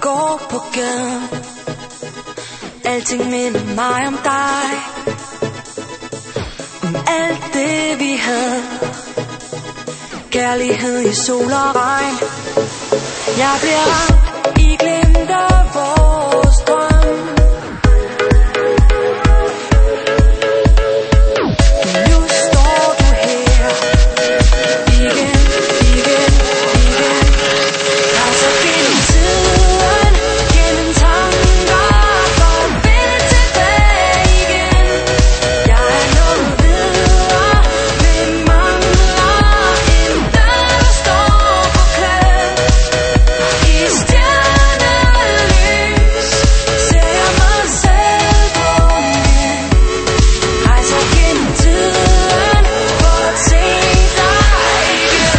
går på gaden. Alting minder mig om dig, om alt det vi havde. Kærlighed i sol og regn. Jeg bliver ramt i glimt af vores drøm. Nu står du her igen, igen, igen. Rejser gennem tiden, gennem tanker, for at vende tilbage igen. Jeg er nået videre, men mangler en dør, der står på klem. I stjernelys ser jeg mig selv på ny. Rejser gennem tiden for at se dig igen.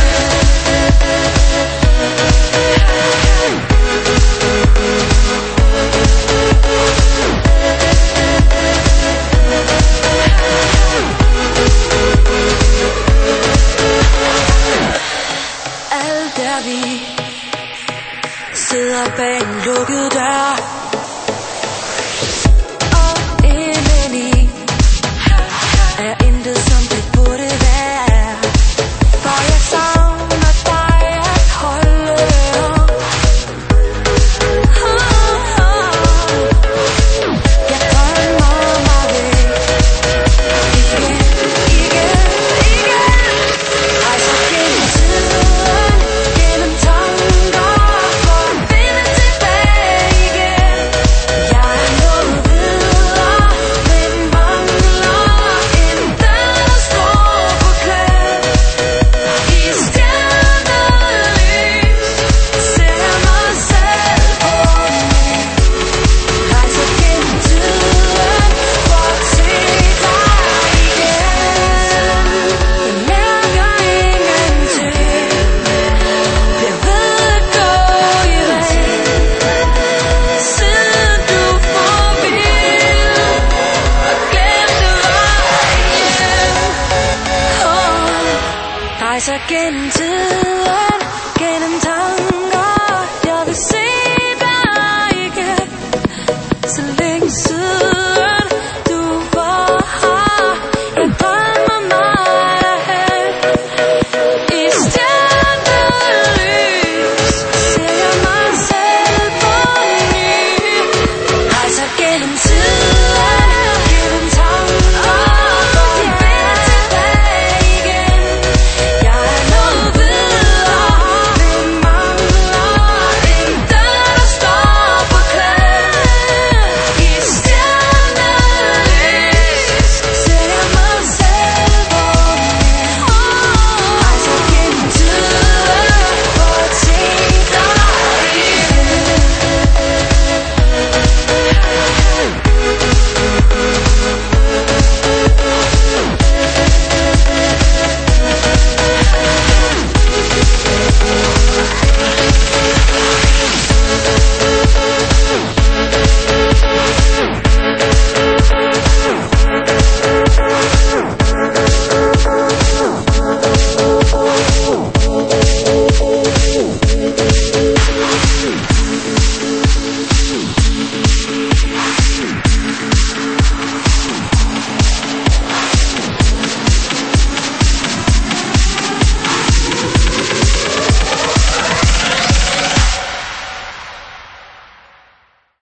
Alt der vi sidder bag en lukket dør.